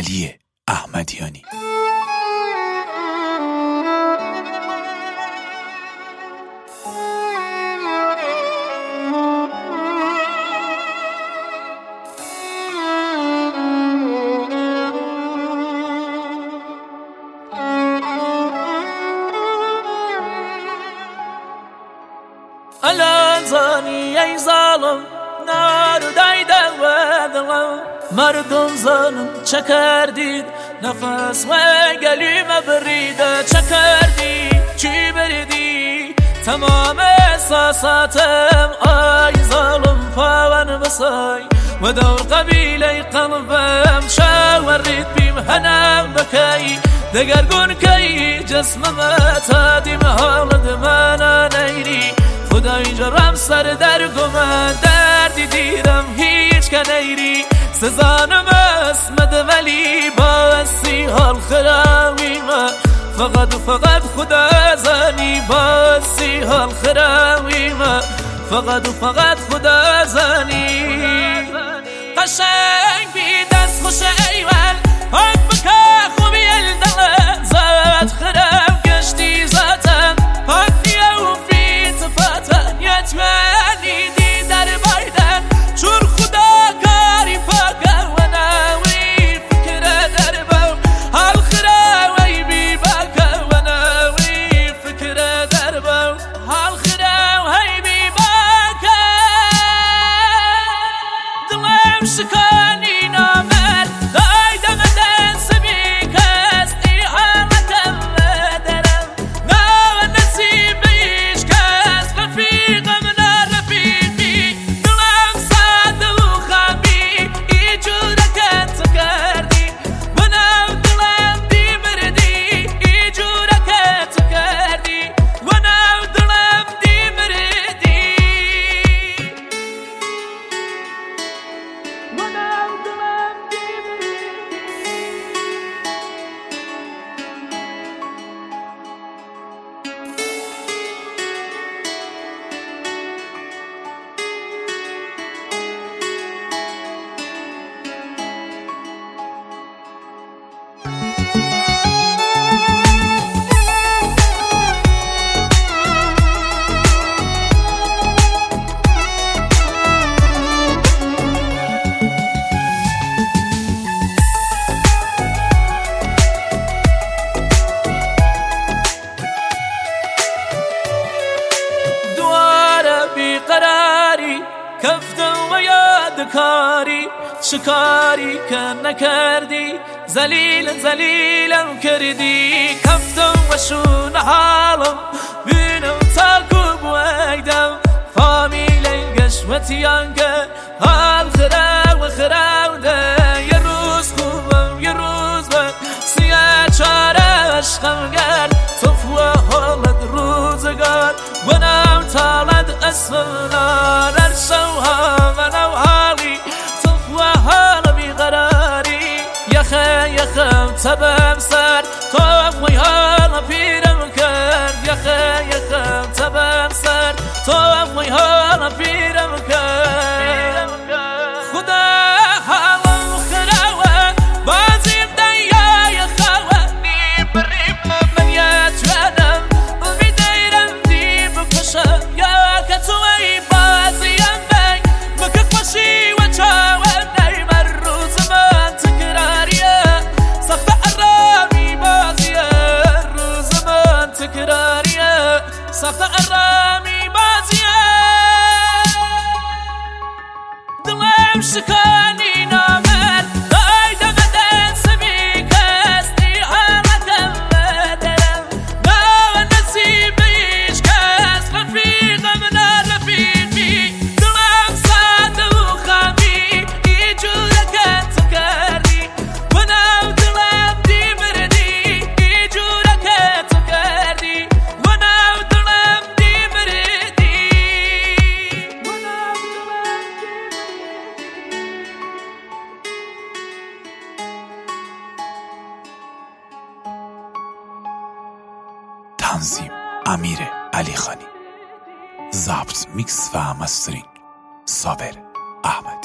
علی احمدیانی. الان زانی ای ظالم نار دایده و دلم مردم زنم چه کردید نفس و گلیم بریده چه کردی چی بریدی تمام احساساتم ای ظالم پاون بسای و دور قبیله قلبم شاورید بیم هنم بکی دگرگون کی جسمم تادیم حالد من نیری خدای جرم سر در گمه دردی دیدم هیچ کنیری سزانم اسمد ولی باسی حال خراویمه فقط و فقط خدا زنی باسی حال خراویمه فقط و فقط خدا زنی قشنگ بی دست خوش ایول حق بکه خوبی الدل زد خرم گشتی زاتم حق نیو فی تفاتن یتمنی دی در بایدن چون خدا کاری پاکر و ناوی فکر در باو حال خراوی بی باکر و ناوی فکر در باو حال خراوی بی باکر دلم شکانی نامر دایدم دست بی کستی حالتم درم ناو نصیب ایش کس رفیقم نرفیقی دلم ساده و خامی ای جورکت کردی و ناو دلم دی بردی ای جورکت کردی و ناو دلم دی بردی و ناو دلم دی بردی دواره بیقراری کفتم و یادکاری شکاری که نکردی زلیلم کردی کفتم و شون حالم بینم تاکوب و ایدم فامیل گشوتیان که حال خراوده یه روز خوبم یه روز بد سیاه چاره عشقم گرد صفو حالت روزگار و نام تالد اسمنا نرشوها و نو حالی صفو حال بیقراری یخم تبم سر تو حال پیرم کرد یخم تبم سر تو حال پیرم کرد خدا حالم خراوه بازیم دیای خواه نیم بریم من یتوانم بیدیرم دی بکشم یا که توی بازیم بی بکه خوشی و چاوه نیم روز من تکراریه سخت ارامی بازیه روز من تکراریه سخت ارامی بازیه دلم شکانی نامر دایدم دست بی کستی حالتم درم ناو نصیب ایش کس رفیقم نرفیقی دلم ساده و خامی ای جورکت کردی و ناو دلم دی بردی ای جورکت کردی و ناو دلم دی بردی و ناو دلم تنظیم امیر علی خانی، ضبط میکس و مسترینگ صابر احمد.